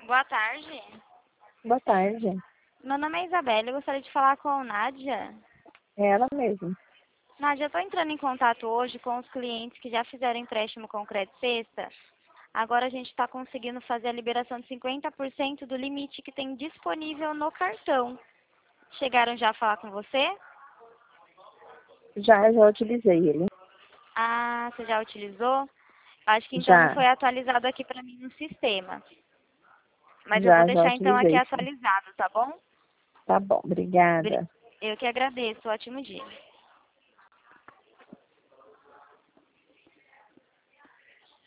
Boa tarde. Boa tarde. Meu nome é Isabela, eu gostaria de falar com a Nádia. É ela mesma. Nádia, eu estou entrando em contato hoje com os clientes que já fizeram empréstimo com Crédito Sexta. Agora a gente está conseguindo fazer a liberação de 50% do limite que tem disponível no cartão. Chegaram já a falar com você? Já utilizei ele. Ah, você já utilizou? Acho que então não Já, foi atualizado aqui para mim no sistema. Mas eu vou já deixar então aqui utilizei, sim. atualizado, tá bom? Tá bom, Bri- obrigada. Eu que agradeço. Ótimo dia.